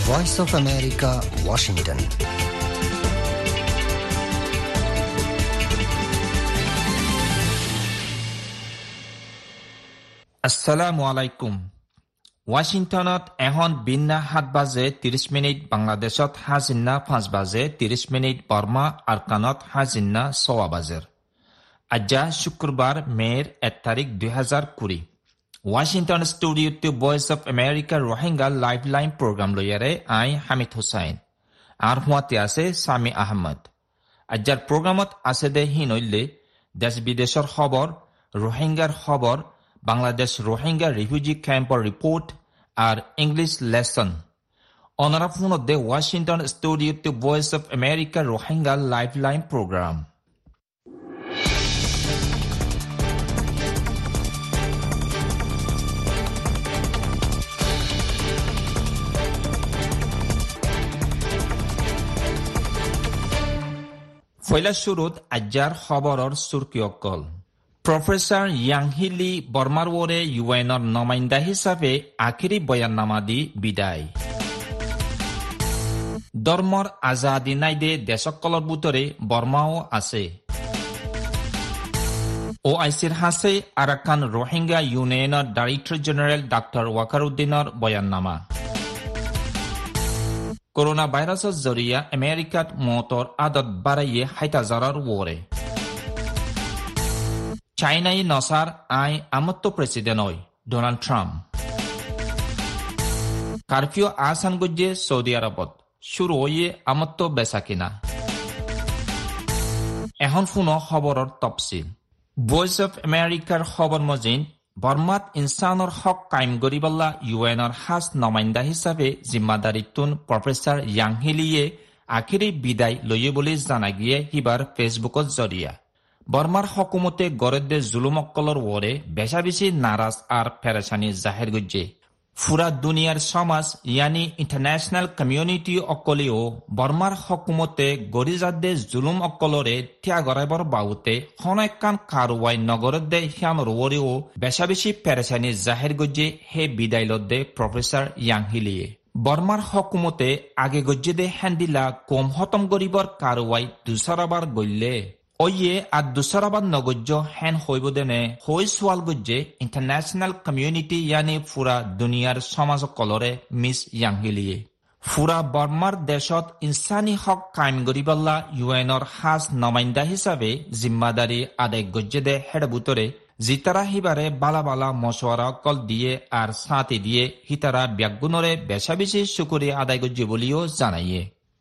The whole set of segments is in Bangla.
Voice of America, Washington. আসসালামু আলাইকুম। ৱাশ্বিংটনত এখন বিন্না 7 বাজে 30 মিনিট, বাংলাদেশত হাজিন্না 5 বাজে 30 মিনিট, বর্মা আরকানত হাজিন্না 6 বাজের। আজ্জা শুক্রবার মের 1 তারিখ 2020। ওয়াশিংটন স্টুডিওতে voice of America Rohingya live line program লইয়ারে আই হামিদ হুসাইন আর হুয়াতে আছে সামি আহমদ। আজ্জার প্রোগ্রামত আছে দে হিনইলে দেশ বিদেশৰ খবর, রোহিঙ্গার খবর, বাংলাদেশ রোহিঙ্গা রিফিউজি ক্যাম্পর রিপোর্ট আর ইংলিশ লেসন। অনারা ফোনত দে ওয়াশিংটন স্টুডিওতে voice of America Rohingya live line program. ফয়লা শুরুত আজ্জার খবরর সুরকিয়কল। প্রফেসর ইয়াংহিলি বর্মার ওরে ইউএনর নমাইন্দা হিসাবে আখিরি বয়াননামা দি বিদায়। ধর্মর আজাদি নাইদে দেশকলর ভিতরে বর্মাও আছে। ওআইসির হাসে আরাকান রোহিঙ্গা ইউনিয়নের ডাইরেক্টর জেনারেল ডাক্তার ওয়াকারউদ্দিনের বয়াননামা। করোনা ভাইরাসের জরিয়া আমেরিকাত মতর আদত বাড়াইয়ে 60,000 ওরে। চাইনাই নসার আই আমত্ত প্রেসিডেন্ট হয় ডোনাল্ড ট্রাম্প। কারফিউ আসান গুজে সৌদি আরবত শুরু হইয়ে আমত্ত বেচা কিনা। এখন শুনো খবরের তফসিল। ভয়েস অফ আমেরিকার খবর মজিন বর্মাত ইনসানৰ হক কায়েম গরিবাল্লা ইউএনর হাজ নমাইন্দা হিসাবে জিম্মাদারিতুন প্রফেসর ইয়াংহিলিয়ে আখিরি বিদায় লইয়ে বলে জানা গিয়ে হিবার ফেসবুকত জরিয়া। বর্মার হকুমতে গরদ্দে জুলুমক্কলর ওরে বেশা বেশি নারাজ আর ফেরেশানি জাহের গুজ্জে। ফুরা দুনিয়ার সমাজ ইয়ানি ইন্টারন্যাশনাল কমিউনিটি অকলেও বর্মার হকুমতে গরিজাদ্দে জুলুম অকলরে থিয়া গড়াইবর বাউতে হনকান কারওয়াই নগরদ্দে হিয়ানর ওরেও বেশা বেশি ফেরেশানি জাহের গুজ্জে হে বিদায় লদ্দে প্রফেসর ইয়াংহিলিয়ে। বর্মার হকুমতে আগে গজ্জে দে হ্যান্দিলা কম হতম গরিবর কারওয়াই দুসরাবার গল্লে ওয়ে আর দুসরাবার নগজ্য হ্যান হইব দেনে হই সোয়াল গজ্জে ইন্টারন্যাশনাল কমিউনিটি ইয়ানি ফুরা দুনিয়ার সমাজ কলরে মিস ইয়াংহিলিয়ে। ফুরা বর্মার দেশত ইনসানি হক কায়েম গরিবাল্লা ইউএনর হাজ নমাইন্দা হিসাবে জিম্মাদারি আদায় গজ্জে দে হেড বুতরে জিতারা হিবারে বালা বালা মশওয়ারা কল দিয়ে আর সাথে দিয়ে হিতারা ব্যাগুণরে বেশা বেশি শুকুরি আদায় গজ্জে বলিও জানাইয়ে।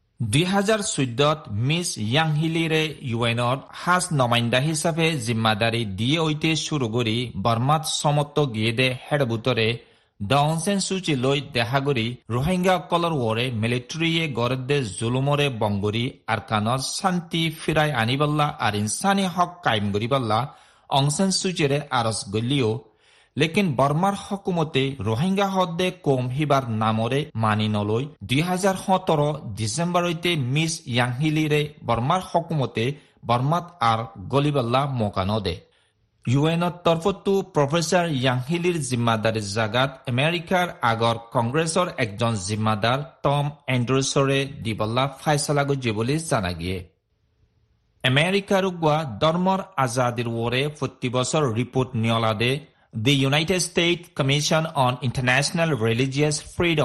2014 মিস ইয়াংহিলিরে ইউএনর হাজ নমাইন্দা হিসাবে জিম্মাদারি দিয়ে ওইতে শুরু করি বর্মাত সমত্ত গিয়ে দে হেড বুতরে ডাউন সেন সূচি লই দেখা করি রোহিঙ্গা কলর ওরে মিলিটারিয়ে গরদ্দে জুলুমরে বঙ্গরি আর কানত শান্তি ফিরাই আনিবাল্লা আর ইনসানি হক কায়েম করিবাল্লা অংসেন সূচিরে আরজ গলিও। লেকিন বর্মার হকুমতে রোহিঙ্গা হদ্দে কম হিবার নামরে মানি নলই 2017 ডিসেম্বর হইতে মিস ইয়াংহিলিরে বর্মার হকুমতে বর্মাত আর গলিবাল্লা মোকানো দে। ইউএনর তরফতো প্রফেসর ইয়াংহিলির জিম্মাদারির জাগাত আমেরিকার আগর কংগ্রেসর একজন জিম্মাদার টম এন্ড্রুসরে দিবাল্লা ফাইসলা গজ্জে বলে জানা গিয়ে। আমেরিকার উগুয়া ধর্মর আজাদির ওরে প্রতি বছর রিপোর্ট নিয়লা দে The United States Commission on International Religious Freedom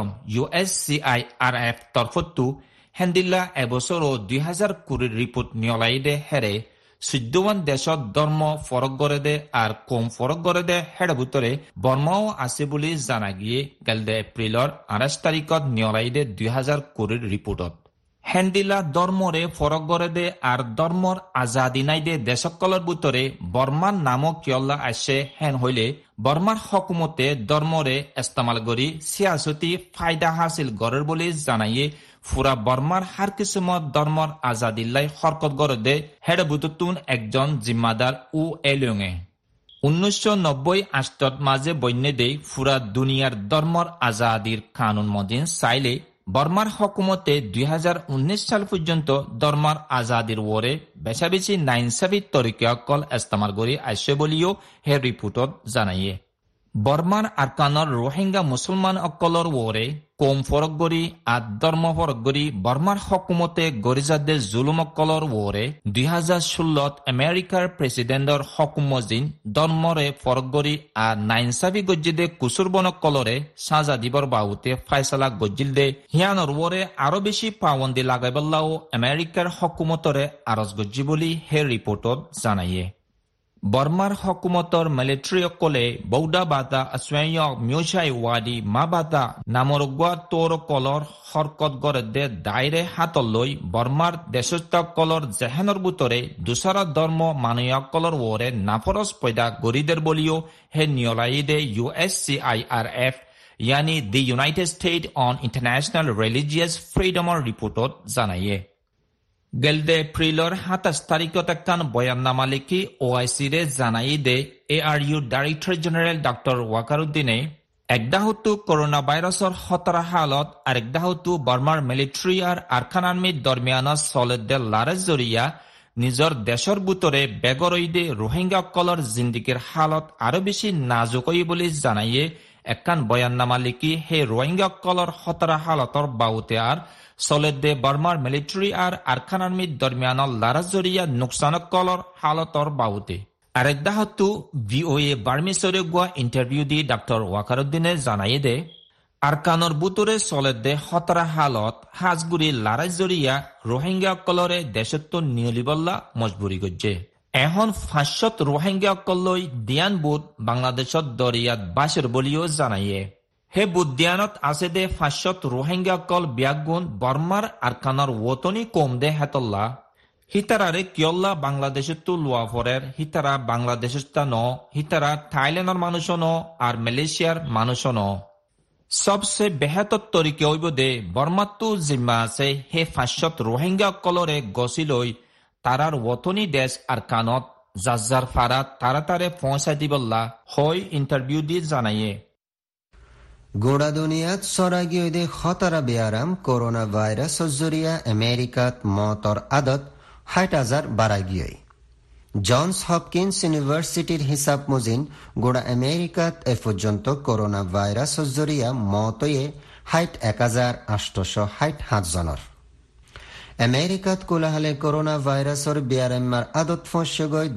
USCIRF তরফতো হেন্দিল্লা এবছর 2020 রিপোর্ট নিয়লাইদে হেরে 14 দেশত ধর্ম ফরক গড়ে দে আর কম ফরক গড়ে দে হেড ভিতরে বর্মাও আছে বলে জানা গিয়ে গেলদে এপ্রিলর 28 তারিখত নিয়লাইদে 2020 রিপোর্টত। হেন্দিলা ধর্মরে ফরক গড়ে দে আর ধর্মর আজাদি নাই দে দেশকলর ভিতরে বর্মার নামক কিয়ল্লা আসে হেন হইলে বর্মার হকুমতে ধর্মরে ইস্তেমাল করি সিয়াসতি ফায়দা হাসিল গড়ের বলে জানাইয়ে ফুরা বর্মার হার কিসমত ধর্মর আজাদিল্লাই হরকত গড়ে দে হেড বুতুন একজন জিম্মাদার ও এলিয়ঙে। 1990 মাঝে বন্যে দেই ফুরা দুনিয়ার ধর্মর আজাদির কানুন মদিন চাইলে বর্মার হকুমতে 2019 সাল পর্যন্ত ধর্মার আজাদির ওরে বেশা বেশি নাইনসাবি তরিকা কল ইস্তেমাল করি আসে বলিও হে রিপোর্টত জানাইয়ে। বর্মার আরকানৰ রোহিঙ্গা মুসলমান অকলৰ ওৰে কম ফৰক গৰি আধৰ্ম ফৰক গৰি বর্মাৰ হকুমতে গৰিজাদে জুলুম অকলৰ ওৰে 2016 আমেৰিকাৰ প্ৰেসিডেন্টৰ হকুমজিন ধৰ্মৰে ফৰক গৰি নাইনসাবি গজ্জিদে কুসুৰবন অকলৰে সাজা দিবৰ বাহুতে ফাইসলা গজ্জিল দে হিয়ানৰ ওৰে আরো বেশি পাবন্দি লাগাইবল্লাও আমেৰিকাৰ হকুমতৰে আৰজ গজ্জি বুলি হে ৰিপোৰ্টত জানায়ে বর্মার হকুমতর মিলিটারি অকলে বৌদা বাদা আসওয়াইয়ক মিউচাই ওয়াদি মা বাদা নামরগুয়া তোর কলর হরকত গড়ে দায়রে হাতলৈ বর্মার দেশস্থ কলর জেহেনর বুতরে দুসরা ধর্ম মানয়ক কলর ওরে নাফরস পয়দা গরিদের বলিও হে নিয়লাইদে USCIRF यानी the united state on international religious ফ্রিডমৰ রিপোর্টত জানায়ে গেলদে এপ্রিলৰ 27 তাৰিখত এখন বয়াননামা লিখি OIC ৰে জানাই দে ARU ডাইৰেক্টৰ জেনেৰেল ডক্টৰ ৱাকাৰুদ্দিনে একদাহতো কৰোনা ভাইৰাছৰ খতৰা হালত আৰু একদাহতো বৰ্মাৰ মিলিটাৰী আৰু আৰকান আৰ্মিৰ দৰমিয়ানত চলেদে লাৰাজ জৰিয়া নিজৰ দেশৰ বুটৰে বেগৰইদে ৰোহিংগা কলৰ জিন্দিগিৰ হালত আৰু বেছি নাজুকই বুলি জানায়ে এখন বয়াননামা লিখি হে ৰোহিংগা কলৰ খতৰা হালতৰ বাউতে আৰু চলেদে বর্মার মিলিটারি আর আরকান আর্মির দরমিয়ান লারাজ জরিয়া নুকসানক কলর হালতর বাউতে আরেক দাহতু VOA বার্মিসরে গুয়া ইন্টারভিউ দি ডক্টর ওয়াকারুদ্দিনে জানাই দে আরকানর বুতরে চলেদে খতরা হালত হাজগুড়ি লারাজ জরিয়া রোহিঙ্গা কলরে দেশত্ব নিয়লিবল্লা মজবুরি গজ্জে এখন 500 রোহিঙ্গা কলই দিয়ান বুট বাংলাদেশত দরিয়াত বাসের বলিও জানাইয়ে হে বুদ্ধিয়ানত আছে দে 500 রোহিঙ্গা কল বিয়াগুন বর্মার আরকানৰ ওতনি কম দে হেতল্লা হিতারারে কিয়ল্লা বাংলাদেশত লোয়া ফরের হিতারা বাংলাদেশত ন হিতারা থাইল্যান্ডর মানুষ ন আর মালয়েশিয়ার মানুষ ন সবসে বেহতর তরিকে হইব দে বর্মাতো জিম্মা আছে হে 500 রোহিঙ্গা কলরে গছিলৈ তারার ওতনি দেশ আরকানত জাজ্জার ফারা তাড়াতাড়ি পৌঁছাই দিবল্লা হয় ইন্টারভিউ দি জানাইয়ে গোড়া দুনিয়াত সরাগিয়ে খতরা বেয়ারাম করোনা ভাইরাস জরিয়া আমেরিকাত মতর আদত 60,000 বাড়া গিয়ে জনস হপকিন্স ইউনিভার্সিটির হিসাব মজিন গোড়া আমেরিকাত এ পর্যন্ত করোনা ভাইরাস জরিয়া মতয়ে 61,860 জনের আমেরিকাত কোলাহালে করোনা ভাইরাসর বেয়ারাম্মার আদত ফসে গই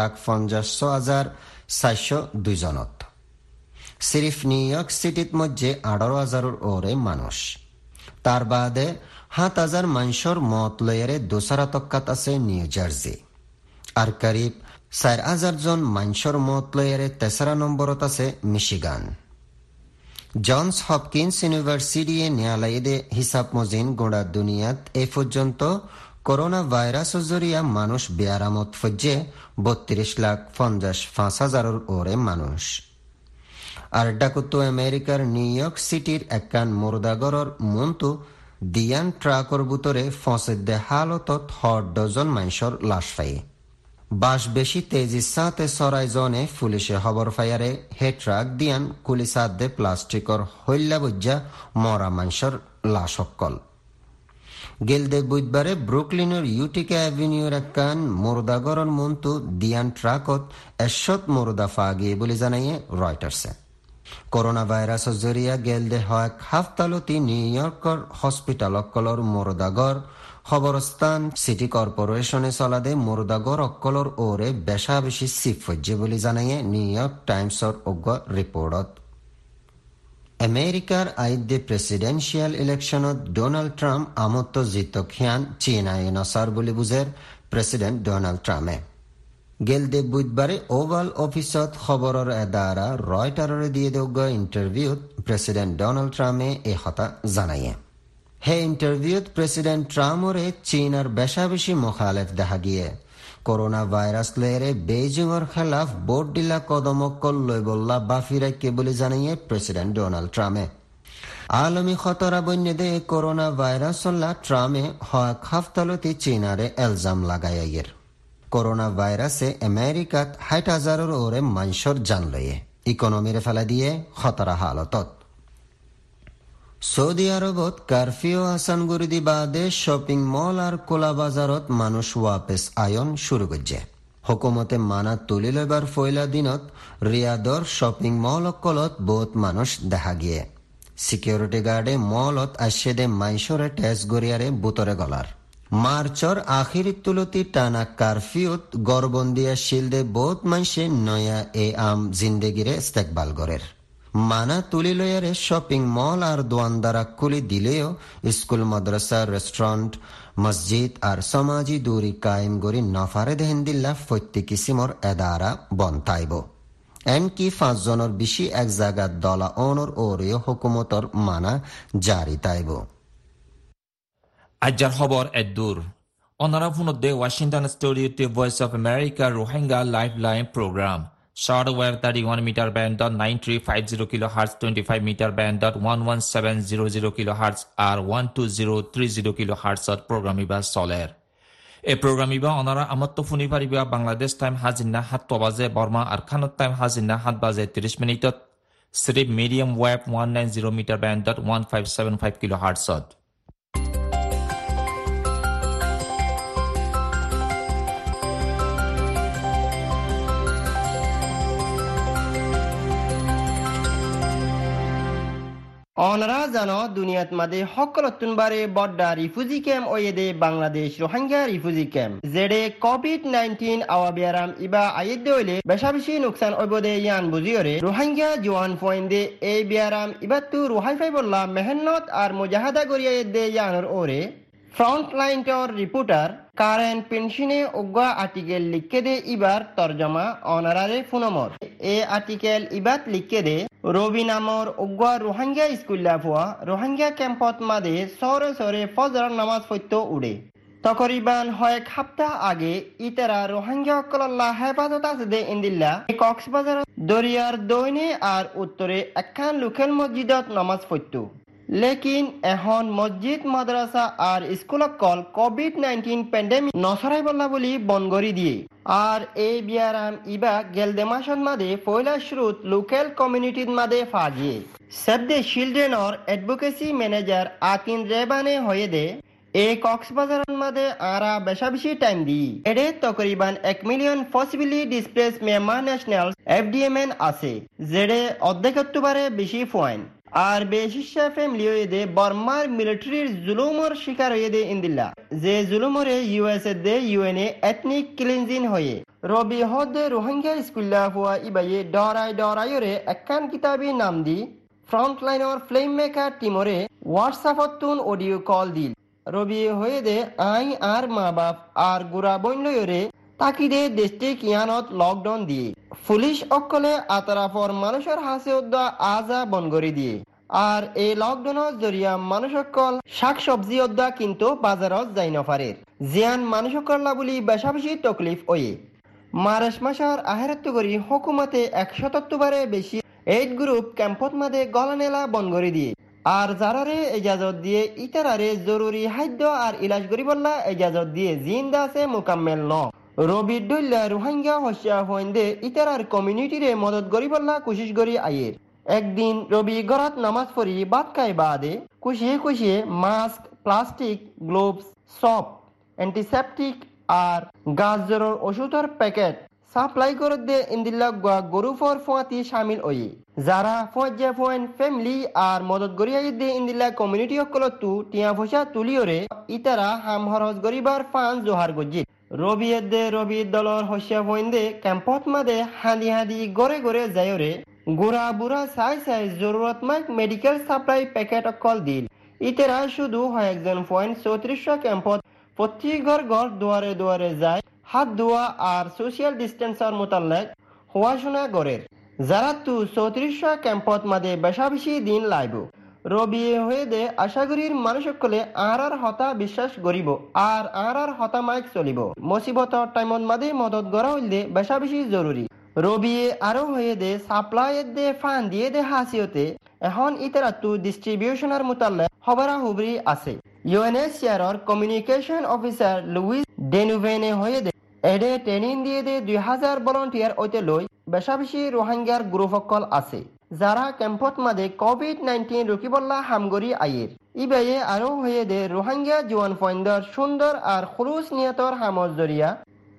10,50,402 জনত সিরিফ নিউ ইয়র্ক সিটিত মধ্যে 18,000 ওরে মানুষ তার বাদে 7,000 মানুষের মত লয়েরে দোসরা তক্কাত আছে নিউ জার্সি আর করিব 4,000 জন মানুষের মত লয়েরে তেসরা নম্বরত আছে মিশিগান জনস হপকিন্স ইউনিভার্সিটি ন্যায়ালয়ে হিসাব মজিন গোড়া দুনিয়াত এ পর্যন্ত করোনা ভাইরাস জরিয়া মানুষ বেয়ারামত ফজ্জে 32,55,000 ওরে মানুষ আর ডাকুতো আমেরিকার নিউ ইয়র্ক সিটির একান মুর্দাগরর মন্তু দিয়ান ট্রাকর বুতরে ফসেদে হালতত 10 মানুষের লাশ পাই বাস বেশি তেজির সাথে সরাই জনে পুলিশে খবর ফায়ারে হে ট্রাক দিয়ান কুলিসাদে প্লাস্টিকর হইলা বুজ্জা মরা মানুষের লাশ অক্কল গেলদে বুধবারে ব্রুকলিনের ইউটিকা অ্যাভিনিউর একান মুর্দাগরর মন্তু দিয়ান ট্রাকত 100 মুর্দা ফাগিয়ে বলে জানাইয়ে রয়টার্সে করোনা ভাইরাস জরিয়া গেলদে হয় হাফতালতি নিউ ইয়র্কর হসপিটাল অক্কলর মুর্দাগর খবরস্থান সিটি কর্পোরেশনে চলাদে মুর্দাগর অক্কলর ওরে বেশা বেশি সিফজ্জে বলে জানাইয়ে নিউ ইয়র্ক টাইমসর অজ্ঞ রিপোর্টত আমেরিকার আইদে প্রেসিডেন্সিয়াল ইলেকশনত ডোনাল্ড ট্রাম্প আমত্ত জিতক হিয়ান চীনায় নসার বলে বুঝের প্রেসিডেন্ট ডোনাল্ড ট্রাম্পে গেলদে বুধবারে ওভাল অফিসত খবরের এদারা রয়টারে দিয়ে দেওয়া ইন্টারভিউত প্রেসিডেন্ট ডোনাল্ড ট্রাম্পে এ কথা জানাইয়ে হে ইন্টারভিউত প্রেসিডেন্ট ট্রাম্পরে চীনের বেশা বেশি মুখালেফ দেখা গিয়ে করোনা ভাইরাস লয়েরে বেইজিংর খেলাফ বোর্ড ডিলা কদমক্কল লই বল্লা বাফিরাইকে বলে জানাইয়ে প্রেসিডেন্ট ডোনাল্ড ট্রাম্পে আলমী খতরা বন্যদে করোনা ভাইরাস ট্রাম্পে হয় হাফতালতি চীনারে এলজাম লাগাইয়ের করোনা ভাইরাসে আমেরিকাত 60,000 ওরে মানুষের জান লয়ে ইকোনমিরে ফেলা দিয়ে খতরা হালতত সৌদি আরবত কারফিউ আসান গুরুদি বাদে শপিং মল আর কোলা বাজারত মানুষ ওয়াপেস আয়ন শুরু করছে হুকুমতে মানা তুলি লইবার ফয়লা দিনত রিয়াদর শপিং মল অকলত বহুত মানুষ দেখা গিয়ে সিকিউরিটি গার্ডে মলত আসে দে মাইশরে টেস্ট গড়িয়ারে বুতরে গলার মার্চর আখিরি তুলতি টানা কারফিউত গড়বন্দিয়া শিলদে বহুত মাইসে নয়া এ আম জিন্দেগিরে ইস্তেকবাল গরের মানা তুলি লয়ারে শপিং মল আর দোয়ানদারা খুলি দিলেও স্কুল মাদ্রাসা রেস্টুরেন্ট মসজিদ আর সমাজি দূরি কায়েম গরি নফারে দেহেন্দিল্লা ফত্যি কিসিমর এদারা বন্তাইব এনকি 5 জনের বেশি এক জায়গা দলা অনর ওরিও হুকুমতর মানা জারি তাইব আজ্জার খবর এদুর অনারা ফোনতে ওয়াশিংটন স্টুডিওতে voice of America Rohingya lifeline programme shortwave 31 meter band .9350 kilohertz 25 meter band .11700 kilohertz আর 12030 kilohertz program iba solar এই program iba onara amatto phone pariba Bangladesh time hazinna 7 baje Burma আর Khanot time hazinna 7 baje 30 minute strip medium wave 190 meter band .1575 kilohertz অনরা জানো দুনিয়াত মাদে সকলতুন বারে বড্ডা রিফিউজি ক্যাম্প ওয়েদে বাংলাদেশ রোহিঙ্গা রিফিউজি ক্যাম্প যেডে কোভিড-19 আওয়াবিয়ারাম ইবা আইদে হইলে বেশি নুকসান ওইবদে ইয়ান বুঝিয়রে রোহিঙ্গা জওয়ান ফয়েন্দে এই বিয়ারাম ইবাতু রোহাই ফাইবল্লা মেহনত আর মুজাহাদা গরিয়া দে ইয়ানর ওরে ফ্রন্টলাইন টর রিপোর্টার কারেন পেনশনে ওগা আর্টিকেল লিখে দে ইবার তরজমা অনারারে ফোনমর এ আর্টিকেল ইবাত লিখে দে রবি নামর ওগা রোহিঙ্গা স্কুল্লা ফুয়া রোহিঙ্গা ক্যাম্পত মাদে সরে সরে ফজর নামাজ পড়তে উড়ে তকরিবান হয়েক সপ্তাহ আগে ইতারা রোহিঙ্গা কল্লা হেফাজত আছে দে ইন্দিল্লা কক্সবাজার দরিয়ার দৈনে আর উত্তরে একখান লোকেল মসজিদত নামাজ পড়ত লেকিন এখন মসজিদ মাদ্রাসা আর স্কুল কল কোভিড-19 প্যান্ডেমিক নসরাই বল্লা বলি বনগরি দিয়ে আর এই বিয়ারাম ইবা গেলদেমাসন মাদে পয়লা শুরুত লোকাল কমিউনিটির মাদে ফাজিয়ে সেভ দ্য চিলড্রেনর অ্যাডভোকেসি ম্যানেজার আকিন রেবানে হয়ে দে এই কক্সবাজারের মাদে আরা বেশি টাইম দি এডে তকরিবান 1 million possibly displace Myanmar national FDMN আছে যেডে অর্ধেকত্ববারে বেশি পয়েন্ট আর বেশিসা ফ্যামিলি হয়ে বর্মার মিলিটারির জুলুমর শিকার হয়ে দে ইন্দিল্লা যে জুলুমরে ইউএসএ দে ইউএনএ এথনিক ক্লিনজিং হয়ে রবি হদে রোহিঙ্গা স্কুল্লা হুয়া ইবাইয়ে ডরাইরে একখান কিতাবি নাম দি ফ্রন্টলাইনর ফ্লেম মেকার টিমরে হোয়াটসঅ্যাপত তুন অডিও কল দিল রবি হয়ে দে আই আর মা বাপ আর গুড়া বইনরে তাকি দে দেশটি কিয়ানত লকডাউন দিয়ে পুলিশ অকলে আতরাফর মানুষের হাসে উদ্দা আজা বনগরি দিয়ে আর এই লকডাউনের জরিয়া মানুষ অকল শাক সবজি উদ্দা কিন্তু বাজারত যাই নফারের জিয়ান মানুষ অকল্লা বলি বেশি তকলিফ ওয়ে মার্চ মাসের আহেরত্ব করি হুকুমতে 170 বারে বেশি 8 গ্রুপ ক্যাম্পত মাদে গলানেলা বনগরি দিয়ে আর যারারে ইজাজত দিয়ে ইতারারে জরুরি খাদ্য আর ইলাজ করিবল্লা ইজাজত দিয়ে জিন্দা আছে মোকাম্মেল ন রবি ডুল্লা রোহিঙ্গা হস্যা হইন্দে ইতারার কমিউনিটিরে মদত গরিবল্লা কোশিশ করি আয়ের একদিন রবি গরাত নামাজ পড়ি বাদ খাই বাদে খুশিয়ে mask plastic gloves soap antiseptic আর গাছ জ্বরের ওষুধের প্যাকেট সাপ্লাই করে দে ইন্দিল্লা গরু ফর ফুয়াতি শামিল ওয়ে যারা ফজ্জা ফয়েন ফ্যামিলি আর মদত গরিয়া দে ইন্দিল্লা কমিউনিটি অকলতু টিয়া ফসা তুলিওরে ইতারা হাম হরজ গরিবার ফান জোহার গজ্জিত রবি দলর হস্যা ফয়েন্দে ক্যাম্পত মাদে হাঁদি গড়ে যায়রে গোড়া বুড়া চাই জরুরতমন্দ মেডিকেল সাপ্লাই প্যাকেট অকল দিল ইতারা শুধু একজন পয়েন্ট 34 ক্যাম্পত প্রতি ঘর দুয়ারে যায় হাত ধোয়া আর সোশিয়াল ডিস্টেন্সর মোতালেক হওয়াশোনা গড়ের যারা তু 34 ক্যাম্পত মাদে বেশি দিন লাইব রবি হয়ে দে আশাগুড়ির মানুষ সকলে আর হতা বিশ্বাস করিব আর হতা মাইক চলিব মুসিবতর টাইমত মাদে মদত গড়া হইলে বেশি জরুরি রবি আরো হয়ে দে সাপ্লাই দে ফান দিয়ে দে হাসিওতে এখন ইতারা তু ডিস্ট্রিবিউশনের মোতালে খবরা হুবরি আছে ইউএনএইচসিআর কমিউনিকেশন অফিসার লুইস ডেনুভেনে হয়ে দে এডে ট্রেনিং দিয়ে দে 2000 ভলান্টিয়ার ওইতে লই বেশি রোহিঙ্গার গ্রুপ অকল আছে যারা ক্যাম্পত মাদে কোভিড-19 রুকিবল্লা হামগরি আয়ের ইবাইয়ে আরো হয়ে দে রোহিঙ্গা জওয়ান ফয়েন্দর সুন্দর আর খুলুস নিয়তর হামজ জরিয়া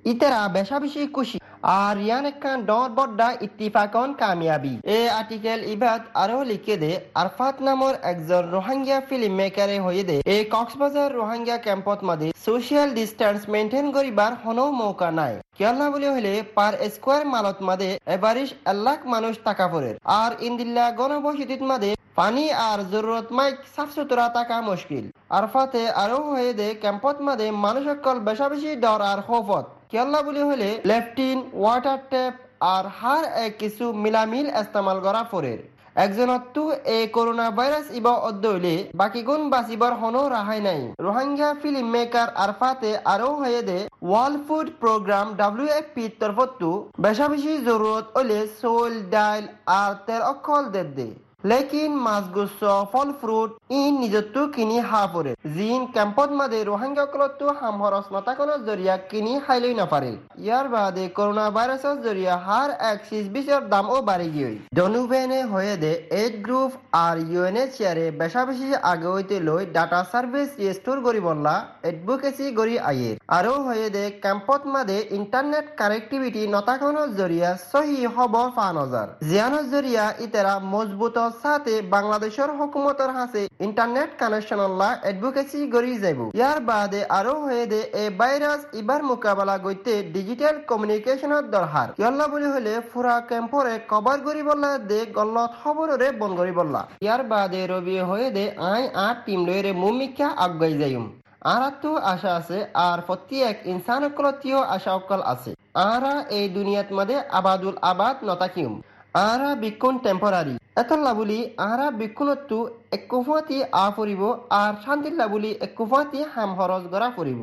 ইতারা বেশা বেশি খুশি আর ইয়ান একখান ডর বড্ডা ইত্তিফাকন কামিয়াবি। এই আর্টিকেল ইবাদ আরো লিখে দে আরফাত নামর একজন রোহিঙ্গা ফিল্ম মেকারে হয়ে দে এই কক্সবাজার রোহিঙ্গা ক্যাম্পত মাদে সোশিয়াল ডিস্টেন্স মেনটেন করিবার হনো মৌকা নাই। কেলা বলে হলে পার স্কোয়ার মালত মাদে এবারিশ 1 লাখ মানুষ টাকা পড়ের আর ইন্দিল্লা গণবসতিত মাদে পানি আর জরুরত মাইক সাফ সুতরা থাকা মুশকিল। আরফাতে আরো হয়ে দে ক্যাম্পত মাদে মানুষ সকল বেশা বেশি ডর আর খৌফত। কেলা বলে হলে লেফটিন ওয়াটার ট্যাপ আর হার এক কিছু মিলামিল ইস্তেমাল করা ফরের। একজনতো এই করোনা ভাইরাস ইবা অধ্যলে বাকি গুণ বাঁচিবার হনো রাহাই নাই। রোহিঙ্গা ফিল্ম মেকার আরফাতে আরো হয়ে দে ওয়ার্ল্ড ফুড প্রোগ্রাম WFP তরফতো বেশা বেশি জরুরত হলে সোল ডাইল আর তেল অকল দে লেকিন মাছ গুচ্ছ ফল ফ্রুট ইন নিজতো কিনি হা পরে জিন ক্যাম্পত মাদে রোহিঙ্গা কলতো হামহরস নতাকনৰ জরিয়া কিনি খাইলৈ নাপারে। ইয়ার বাদে করোনা ভাইরাসের জরিয়া হার এক বিশের দামও বাড়ি গিয়ে ডনুভেনে হয়ে দে এইড গ্রুপ আর UNHCR বেশা বেশি আগে হইতে লই ডাটা সার্ভিস রিস্টোর করি বললা এডভোকেসি করি আয়ের। আরো হয়ে দে ক্যাম্পত মাদে ইন্টারনেট কানেক্টিভিটি নতাকনৰ জরিয়া সহি হব 5000 জিয়ানোর জরিয়া ইতারা মজবুত সাথে বাংলাদেশের হুকুমতের হাতে ইন্টারনেট কানেকশনল্লা এডভোকেসি করি যাব। ইয়ার বাদে আরো হয়ে দে এই ভাইরাস ইবার মোকাবেলা করতে ডিজিটাল কমিউনিকেশনের দরকার। ইয়াল্লা বলি হলে ফুরা ক্যাম্পরে কভার করি বললা দে গল্লত খবরে বন করি বললা। ইয়ার বাদে রবি হয়ে দে আই আর টিম লইরে মুমিকা আগাই যাইম। আর তো আশা আছে আর প্রত্যেক ইনসান অকলতিও আশা অকল আছে। আরা এই দুনিয়াত মাদে আবাদুল আবাদ নতাকিম আরা বিক্ষণ টেম্পোরারি এতল্লা বলি আরা বিক্ষণতো এককুফাতি আ ফুরিব আর শান্তিল্লা বলি এককুফাতি হাম হরজ গড়া ফুরিব।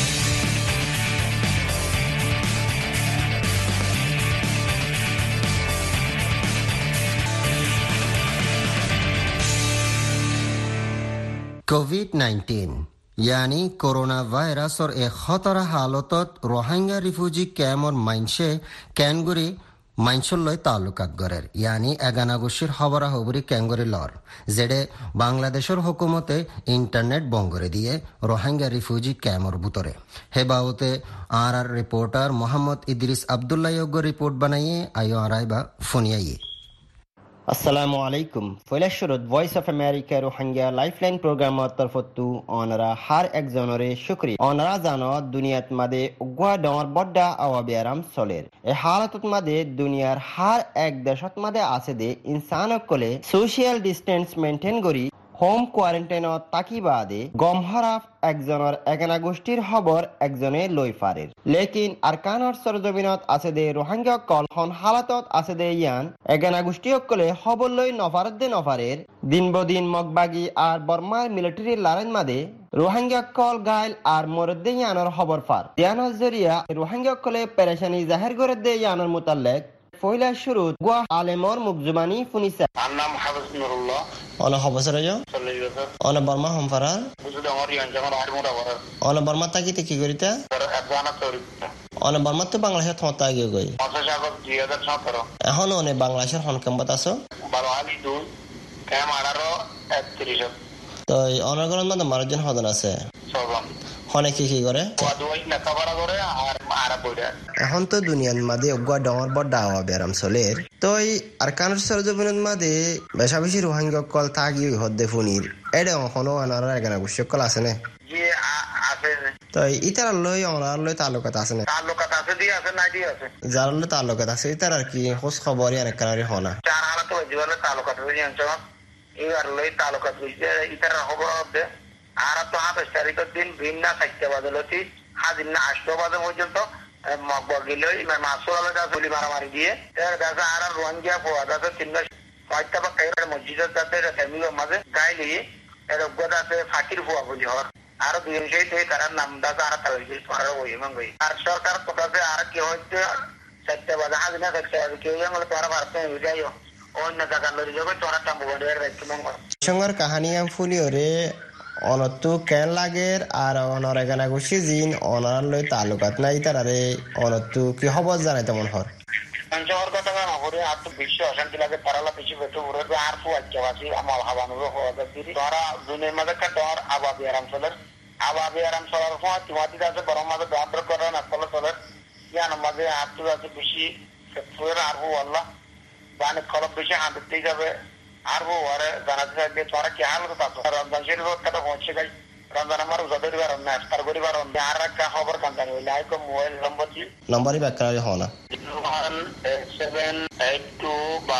COVID-19 यानी कोरोना वायरस और एक खतरा हालतत रोहिंग्या रिफ्यूजी कैम्पर माइनशे कैनगुरी মাইনসল্লয় তালুকাত গড়ের ইয়ানি এগানাগুশির হবরা হবরি ক্যাঙ্গরি লর যেডে বাংলাদেশের হুকুমতে ইন্টারনেট বঙ্গরে দিয়ে রোহিঙ্গা রিফিউজি ক্যাম্পর ভিতরে হেবাউতে আর রিপোর্টার মোহাম্মদ ইদ্রিস আব্দুল্লাহ রিপোর্ট বানাইয়ে আইও আরাইবা ফোনিয়াইয়ে। আসসালামু আলাইকুম। ফৈলাশ্বরত voice of America Rohingya lifeline প্রোগ্রামর তরফতো অনারা হার একজনরে শুক্রিয়া। অনারা জানো দুনিয়াত মাদে উগুয়া ডর বড্ডা আওয়াবি আরাম চলের। এই হালতত মাদে দুনিয়ার হার এক দেশত মাদে আছে দে ইনসানক কলে সোশিয়াল ডিস্টেন্স মেনটেন করি হোম কোয়ারেন্টাইনত তাকি বাদে গমহরাফ একজনের এগানা গোষ্ঠীর খবর একজনে লই পারের। লেকিন আরকানর সরজমিনত আছে দে রোহিঙ্গা কল হন হালাতত আছে দে ইয়ান এগানা গোষ্ঠী অকলে খবর লই নফারের দিন বদিন মগবাগি আর বর্মার মিলিটারি লারেন মাদে রোহিঙ্গা কল গাইল আর মরদে ইয়ানোর খবর ফার ইয়ানোর জরিয়া রোহিঙ্গা কলে পেরেশানি জাহের করে দে ইয়ানোর মুতাল্লেক পয়লা শুরু গুয়া আলেমর মুকজুমানি ফুনিসা নাম হাফেজ নুরুল্লাহ অন হবসর জ 40 বছর অন বর্মা হমফারা বুঝলে আমার ইয়ান জামার আড়মুড়া বড় অন বর্মা তাকিতে কি করিতা আফগানা তরি অন বর্মা তো বাংলাদেশে থতা গিয়ে গই মাসা আগত 2017 এখন অনে বাংলাদেশের হনকাম্বাত আছো 12 আলি 2 কাম 18 তো অনগরন মধ্যে মানুষজন হদন আছে সবম হনে কি করে ওয়াদুই লেখাপড়া করে আর আরা পড়ে এখন তো দুনিয়ার মাঝে অগুয়া ডর বড় দাওয়া বেরাম চলের তো আর কানুর সরজমিনের মাঝে বেশা বেশি রোহিঙ্গা কল থাকি হদ্দে ফুনির এডে এখনো আনারা এগানা গুষ্য কল আছে না যে আছে তো ইতার লই অনার লই তালুকাত আছে না তালুকাত আছে দি আছে না দি আছে যার লই তালুকাত আছে ইতার আর কি খোঁজ খবরই অনেক কানারি হনা চার হালাত জীবনে তালুকাত হয়ে যাচ্ছে এই আর লই তালুকাত হইছে ইতার খবর হবে আর তো 28 তারিখের দিন ভিন্ন 4টা বাজে লতি হাজির না 8টা বাজে পর্যন্ত মগবগিলই মাসুল আলাদা গুলি মারামারি দিয়ে এর দাদা আর রোহিঙ্গা পোয়া দাদা তিনটা 5টা বা কাইরা মসজিদের দাদা ফ্যামিলির মাঝে গাইলি এর গদাতে ফাকির পোয়া বলি হর আর দুই সেই তার নাম দাদা আর তাই পারে ওই মঙ্গই আর সরকার কোথাতে আর কি হচ্ছে 4টা বাজে হাজির না 4টা বাজে কেউ আমরা তোরা ভারতে যাইও অন্য জায়গা লরি যাবে তোরা টাম্বুগড়ের রাইতে মঙ্গল সঙ্গর কাহিনী আম ফুলিওরে অনতো কেন লাগের আর অনর এগানা গুছি জিন অনার লই তালুকাত নাই তারারে অনতো কি খবর জানাই তেমন হর পঞ্চমর কথা না হরে আর তো বিশ্ব অশান্তি লাগে তারালা বেশি বেটো উড়ে আর ফু আচ্ছাবাসী আমার হাবানো হওয়া যাচ্ছে তোরা দুনিয়ার মাঝে কাটর আবাবি আরাম চলের ফোয়া তোমাতি আছে বরং মাঝে দাদ্র করে না ফলে চলের জানো মাঝে আত্মজাতি বেশি ফুয়ের আরবো আল্লাহ বানে কলব বেশি হাঁটতে দিয়ে যাবে আরবো ওরে জানাতে থাকবে তোরা কি হাল কথা রমজান শরীফ কথা পৌঁছে গেছে রমজান আমার উজাদের বারণ না ইফতার করি বারণ আর একটা খবর কান্দানি হইলে আইকো মোবাইল নম্বরই ব্যাখ্যা হয় না 1782 বা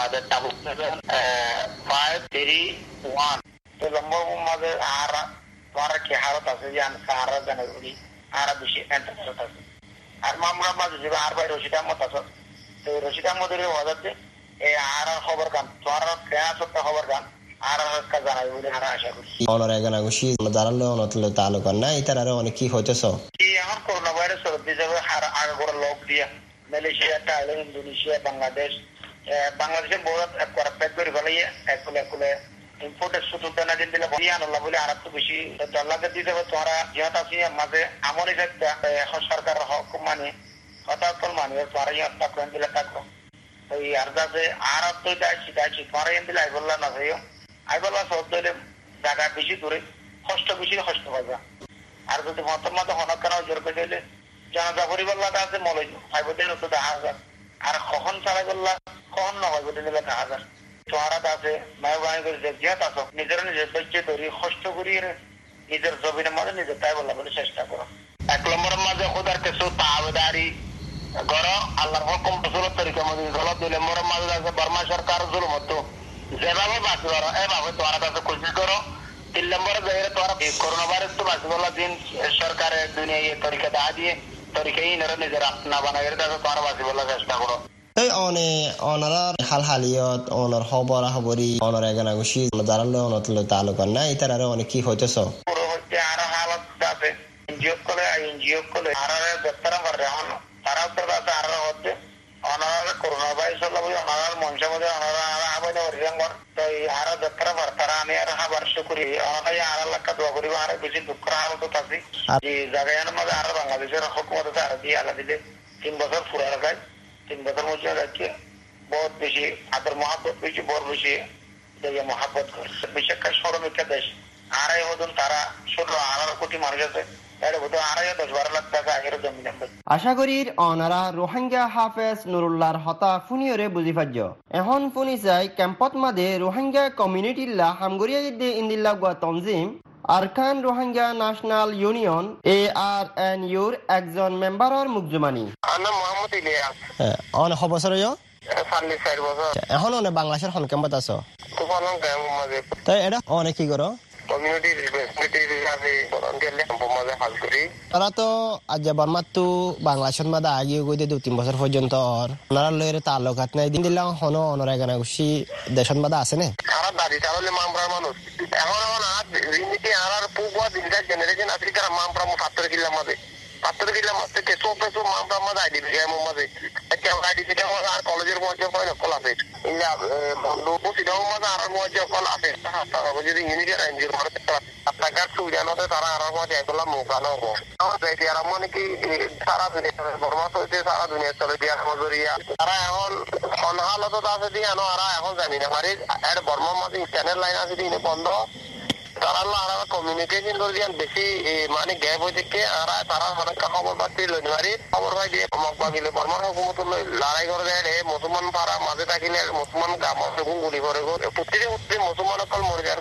77531 তো নম্বর মাঝে আর তোরা কি হালত আছে যে আমি সারা জানে বলি আর বেশি এন্টারনেট আছে আর মামলা মাঝে যে আর ভাই রশিদ আহমদ আছে তো রশিদ আহমদের ওয়াজাতে এই আর খবর কান তোরা কেয়া সত্য খবর কান আর কা জানাই বলে আর আশা করি অনর এগানা গুছি দাঁড়ালো অনতলে তালুক না এটার আর অনেক কি হইতেছ কি এখন করোনা ভাইরাস সর্দি যাবে আর আগে করে লক দিয়া মালয়েশিয়া থাইল্যান্ড ইন্দোনেশিয়া বাংলাদেশের বড় একবার প্যাক করে ফেলাইয়ে একলে ইম্পোর্টের সুযোগ না দিন দিলে বলিয়ান আল্লাহ বলে আর তো বেশি আল্লাহকে দিতে হবে তোরা জিহাদ আসি মাঝে আমল একটা এখন সরকার হক মানে হঠাৎ মানে তোরা ইয়াত্তা করে দিলে থাকো ওই আর যাতে আর তো যাইছি তোরা এন দিলে আইবল্লা না যাইও আইবল্লা সব দিলে জায়গা বেশি দূরে কষ্ট পাবা আর যদি মতন মতো হনক কেন জোর করে দিলে জানাজা পরিবল্লা আছে মলই ফাইভ দিন তো 10,000 আর কখন চালাই বললা কখন না হয় বলে দিলে 10,000 তোরা আছে মেহরবানি করে যে জিহাদ আছো নিজের ধৈর্য ধরি কষ্ট করিয়ে নিজের জমিনের মাঝে নিজের তাই বললা বলে চেষ্টা করো 1 নম্বরের মাঝে খোদার কিছু তাওদারি গড় আল্লাহর হুকুম রসুলের তরিকা মধ্যে গলত 2 নম্বরের মাঝে আছে বর্মা সরকার জুলুম হতো যেভাবে বাঁচি করো এভাবে তোরা কাছে কোশিশ করো 3 নম্বরে যাইরে তোরা করোনা ভাইরাস তো বাঁচি বললা দিন সরকারের দুনিয়া এই তরিকা দা দিয়ে তরিকাই নরে নিজের আপনা বানাই এর কাছে তোরা বাঁচি বললা চেষ্টা করো এই অনার হালহালিয়ত অনার খবরি অনার এগানা গুছি দাঁড়ালো অনতলে তালুক না এটার আর অনেক কি হইতেছ পুরো হচ্ছে আর হালত আছে এনজিও করে আর দপ্তরা করে তারা তো আর হচ্ছে অনার করোনা ভাইরাস হলো অনার মঞ্চের মধ্যে অনার আবাইনা অরিজঙ্গর তো এই আর দপ্তরা তারা আমি আর হাবার শুকরি অনাই আর লাখ দোয়া করি আর বেশি দুঃখ হালত আছে যে জায়গার মধ্যে আর বাংলাদেশের হুকুমত আছে আর দিয়ে আলা দিলে 3 বছর পুরা রাখায় 3 বছর মধ্যে যাচ্ছে বহুত বেশি আদর মহাব্বত বেশি বড় বেশি মহাব্বত করে বিশেষ করে শ্রমিক দেশ আড়াই হদন তারা 16-18 কোটি মানুষ আছে আশা করি অনারা রোহিঙ্গা হাফেজ নুরুল্লাহর হতা ফুনিয়রে বুঝি পাজ্য এখন ফুনি চাই ক্যাম্পত মাদে রোহিঙ্গা কমিউনিটিল্লা হামগরিয়া ইদ্দে ইন্দিল্লা গুয়া তনজিম আরকান রোহিঙ্গা ন্যাশনাল ইউনিয়ন ARNUর একজন মেম্বাৰৰ মুকজমানি মোহাম্মদ ইলিয়াস বছর এখন বাংলাদেশের হন ক্যাম্পত আছো তাই এটা অনেক কি করো তারা তো আজ বর্মাত বাংলাদেশের মাদা আগে গই 2-3 বছর পর্যন্ত ওনারা লয়ের তালুকাত নাই দিন দিলাম হন ওনারা এখানে খুশি দেশের মাদা আছে না দাদি তাহলে মামরার মানুষ এখন আর পুকুয়া দিনটা জেনারেশন আফ্রিকার মামরা 70 কিলো মাঝে 70 কিলো মাঝে কেসো মামরা মাঝে আইডি মাঝে আর কলেজের মধ্যে কল আছে বন্ধু সিটাও মাঝে আর মধ্যে কল আছে যদি ইঞ্জিনিয়ার আপনার সুবিধাতে তারা আর মধ্যে এগুলো মোকানো হবো আর মানে কি সারা দুনিয়া বর্মা হয়েছে সারা দুনিয়া চলে দিয়া মজুরিয়া তারা এখন অনহালত আছে দিয়ে এখন জানি না মানে বর্মার মাঝে চ্যানেল লাইন আছে দিয়ে বন্ধ তারা কমিউনিকেশন করে দিয়ে বেশি মানে গ্যাপ হয়ে থেকে আর তারা অনেক খবর পাচ্ছি লইনারি খবর পাই দিয়ে মকবা গেলে বর্মার হুকুমত লড়াই করে দেয় মুসলমান পাড়া মাঝে থাকিলে মুসলমান গামত গুলি করে প্রত্যেকে মুসলমান অকল মরে যার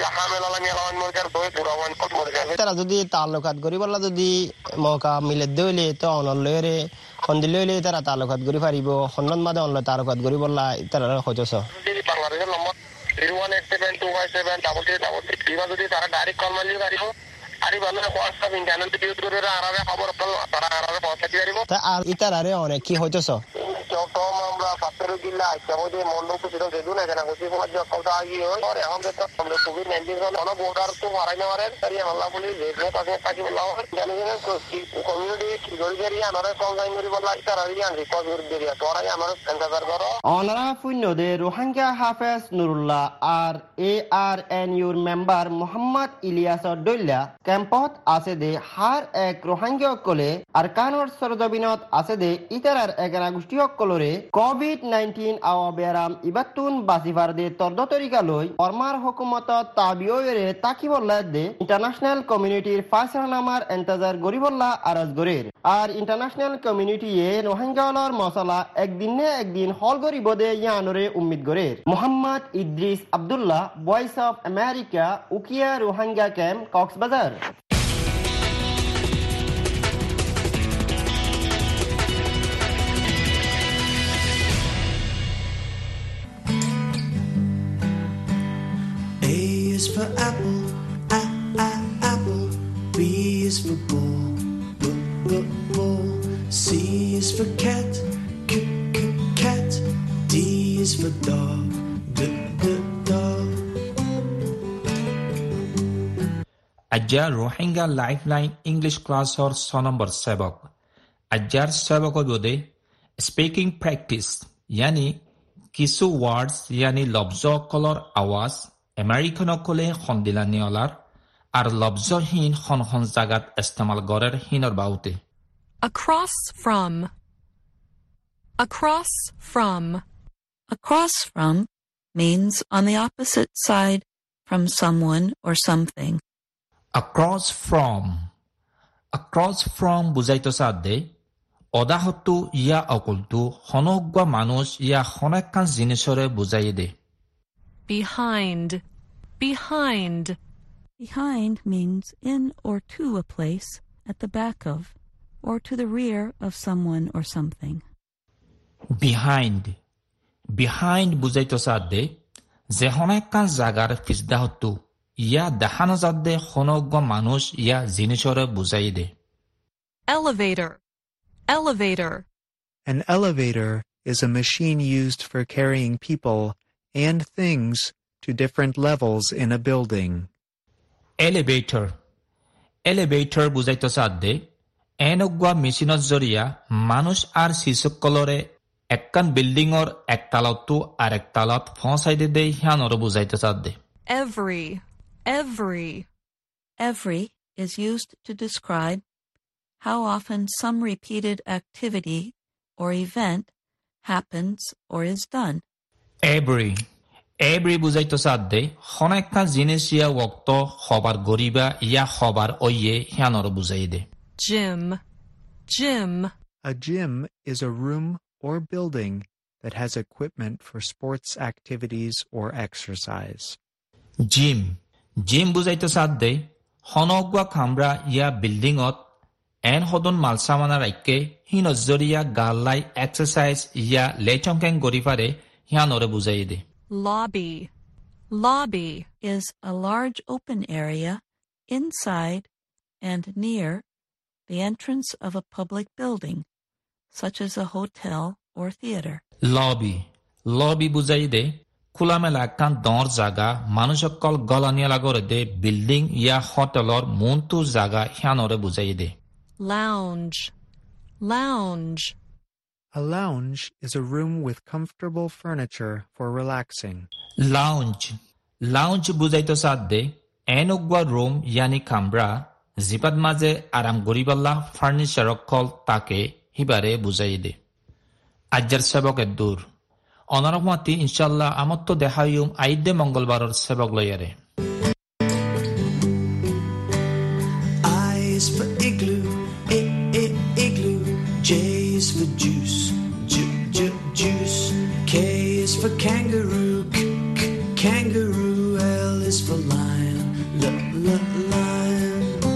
তারা যদি তালুকাত গরি বললা যদি মৌকা মিলে দিলে তো অনলয়রে সন্দিল হইলে তারা তালুকাত গরি পারিব সন্ন্যত মাদে অনল তালুকাত গরি বললা তারা হইতেছ বাংলাদেশের নম্বর 01872573333 যদি তারা ডাইরেক্ট কল মারলে পারিব আর হোয়াটসঅ্যাপ ইন্টারনেট ইউজ করে আরামে খবর তারা আরামে পৌঁছাতে পারিব আর ইতারে অনেক কি হইতেছ চট্টগ্রাম আমরা 17 জেলা আইসামধ্যে মন্ডল ছিল যেদিন এখানে খুশি ফলার জকলটা আগিয়ে হয় আর এখন তো আমরা কোভিড-19 হল অনেক ভোটার তো মারাই না পারেন তাই আল্লাহ বলি যে তাকে তাকে বলা হয় জানেন কমিউনিটি কি গরিবের আনারে সংজাইন করি বলা তারা রিয়ান রিকোয়েস্ট করে দিয়া তোরাই আমার ইন্তজার করো অনারা ফুন্নদে রোহিঙ্গা হাফেজ নুরুল্লাহ আর ARNUর মেম্বার মোহাম্মদ ইলিয়াসর দল্লা ক্যাম্পত আছে দে হার এক রোহিঙ্গা কলে আর কানর সরজবিনত আছে দে ইতারার এগানা গোষ্ঠী সকলরে কোভিড-19 আওয়া বেরাম ইবাতুন বাসিফারদে তর্দ তরিকা লই বর্মার হুকুমত তাবিওরে তাকিবল্লা দে ইন্টারন্যাশনাল কমিউনিটির ফায়সালানামার ইন্তজার গরিবল্লা আরাজ গরের আর ইন্টারন্যাশনাল কমিউনিটি এ রোহিঙ্গাওয়ালার মশলা একদিন হল গরিবদে ইয়ানরে উম্মিদ গরের Mohammad Idris Abdullah voice of America Ukhia Rohingya camp Cox's Bazar For apple, apple. B is for bull, bull. C is for cat, cat. D is for dog, dog. Ajar Rohingya Lifeline English class or son number 7. Ajar sabako bode speaking practice yani kisu words yani lobzo color awas Americanokole khondilanialar ar lobzohin khon zagat istemal gorer hinor baute. Across from. Across from. Across from means on the opposite side from someone or something. Across from. Across from buzaito sadde odahotu ya okultu honogwa manush ya honekkan jinishore buzaide. Behind. Behind. Behind means in or to a place, at the back of, or to the rear of someone or something. Behind. Behind buzaito sadde je honekkan jagar fisdahotu ya dehano jadde honogwa manush ya jinishore buzaide. Elevator. Elevator. An elevator is a machine used for carrying people and things to different levels in a building. Elevator. Elevator buzaito sadde enogwa machine joriya manush ar sisukkolore ekkan building or ektalatu ar ektalat phosaide de hianor buzaito sadde. Every. Every. Every is used to describe how often some repeated activity or event happens or is done. Every buzaito sadde honekkan jinis ya waqto khobar goriba ya khobar oye hianor buzaide. Gym. Gym. A gym is a room or building that has equipment for sports activities or exercise. Gym buzaito sadde honogwa khamra ya buildingot en hodon malsamana raike hinozoriya gallai exercise ya lechonken gorifare hianore buzaide. Lobby. Lobby is a large open area inside and near the entrance of a public building, such as a hotel or theater. Lobby buzaide kulamela kan dor jaga manushokol golaniala gore de building ya hotelor muntu jaga hianore buzaide. Lounge. A lounge is a room with comfortable furniture for relaxing. Lounge buzaito sadde enogwa room yani kambra zipad maje aram goriballa furniture kol take hibare buzaide. Ajjar sabok dur onaramati inshallah amotto dehayum aide mongolbaror sabok loyare. I is for igloo, igloo. J is for juice, juice. K is for kangaroo, kangaroo. L is for lion, lion.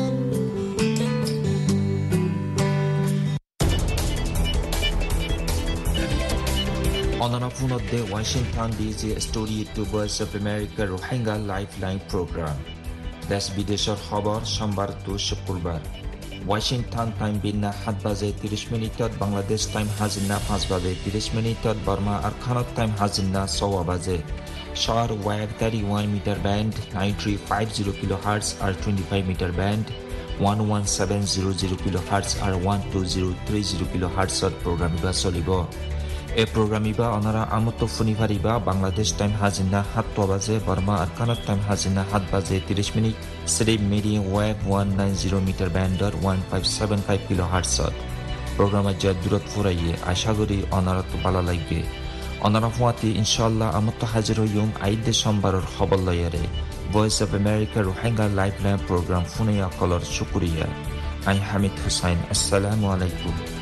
Honorable de Washington DC Story to Voice of America Rohingya Lifeline Program. Desh bideshor khobor সোমবার to শুক্রবার Washington time binna 7:30 Bangladesh time hazinna 5:30 Burma ar Khanot time hazinna 6 Short wave 31 meter band 9350 kHz or 25 meter band 11700 kHz or 12030 kHz program ba solibo. A program iba onara amoto funifariba Bangladesh time hazinna 7 Burma ar Khanot time hazinna 7:30 Sleep medium wave 190 meter band or 1575 kHz. programma jaddurat furaye aşa kori onara to bala lagbe onara fuati inshallah amto hajir hoyum aide sombaror khabar layare Voice of America Rohingya Lifeline program funeya kolor shukriya. I Hamid Hussain. Assalamu alaikum.